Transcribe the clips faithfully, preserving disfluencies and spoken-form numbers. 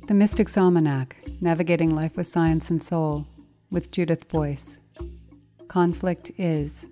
The Mystic's Almanac, Navigating Life with Science and Soul, with Judith Boyce. Conflict is.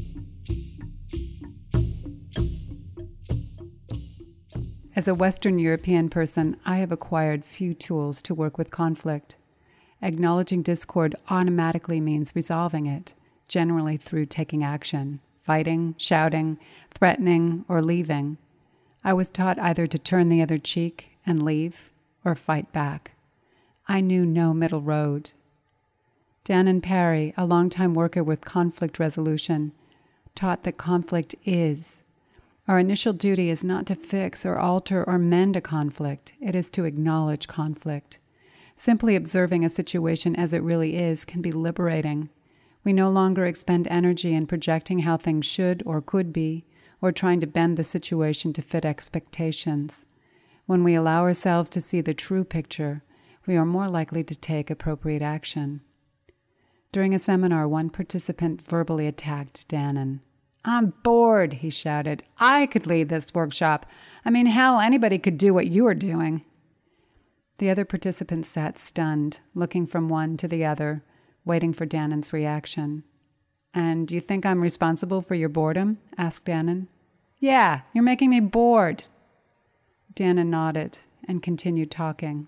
As a Western European person, I have acquired few tools to work with conflict. Acknowledging discord automatically means resolving it, generally through taking action, fighting, shouting, threatening, or leaving. I was taught either to turn the other cheek and leave, or fight back. I knew no middle road. Dannon Parry, a longtime worker with conflict resolution, taught that conflict is. Our initial duty is not to fix or alter or mend a conflict. It is to acknowledge conflict. Simply observing a situation as it really is can be liberating. We no longer expend energy in projecting how things should or could be, or trying to bend the situation to fit expectations. When we allow ourselves to see the true picture, we are more likely to take appropriate action. During a seminar, one participant verbally attacked Dannon. "I'm bored," he shouted. "I could lead this workshop. I mean, hell, anybody could do what you are doing." The other participants sat stunned, looking from one to the other, waiting for Dannon's reaction. "And you think I'm responsible for your boredom?" asked Dannon. "Yeah, you're making me bored." Dannon nodded and continued talking.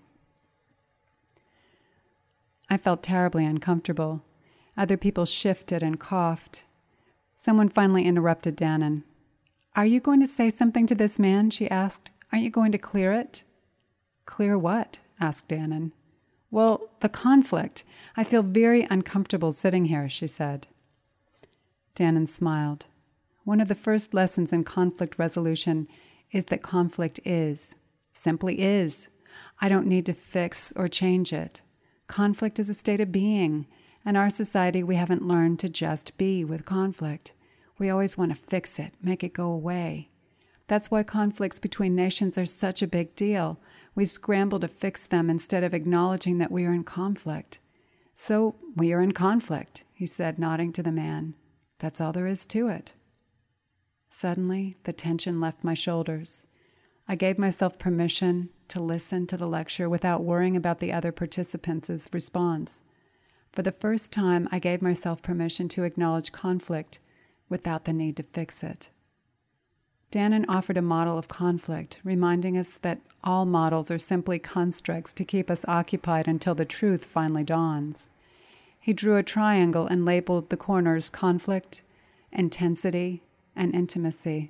I felt terribly uncomfortable. Other people shifted and coughed. Someone finally interrupted Dannon. "Are you going to say something to this man?" she asked. "Aren't you going to clear it?" "Clear what?" asked Dannon. "Well, the conflict. I feel very uncomfortable sitting here," she said. Dannon smiled. One of the first lessons in conflict resolution is that conflict is. Simply is. I don't need to fix or change it. Conflict is a state of being. In our society, we haven't learned to just be with conflict. We always want to fix it, make it go away. That's why conflicts between nations are such a big deal. We scramble to fix them instead of acknowledging that we are in conflict. "So, we are in conflict," he said, nodding to the man. "That's all there is to it." Suddenly, the tension left my shoulders. I gave myself permission to listen to the lecture without worrying about the other participants' response. For the first time, I gave myself permission to acknowledge conflict without the need to fix it. Dannon offered a model of conflict, reminding us that all models are simply constructs to keep us occupied until the truth finally dawns. He drew a triangle and labeled the corners conflict, intensity, and intimacy.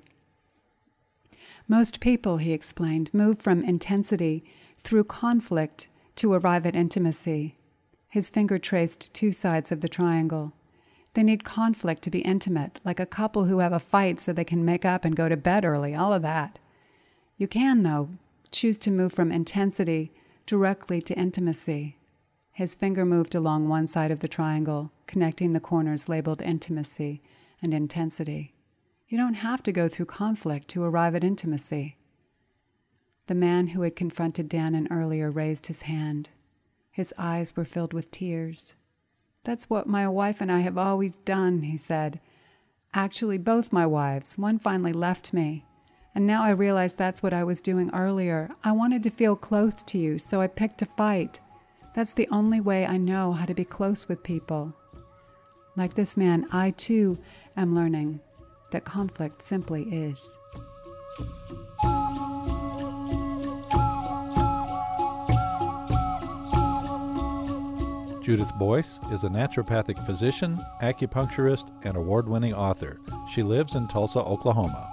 Most people, he explained, move from intensity through conflict to arrive at intimacy. His finger traced two sides of the triangle. They need conflict to be intimate, like a couple who have a fight so they can make up and go to bed early, all of that. You can, though, choose to move from intensity directly to intimacy. His finger moved along one side of the triangle, connecting the corners labeled intimacy and intensity. You don't have to go through conflict to arrive at intimacy. The man who had confronted Dannon earlier raised his hand. His eyes were filled with tears. "That's what my wife and I have always done," he said. "Actually, both my wives. One finally left me. And now I realize that's what I was doing earlier. I wanted to feel close to you, so I picked a fight. That's the only way I know how to be close with people." Like this man, I too am learning that conflict simply is. Judith Boyce is a naturopathic physician, acupuncturist, and award-winning author. She lives in Tulsa, Oklahoma.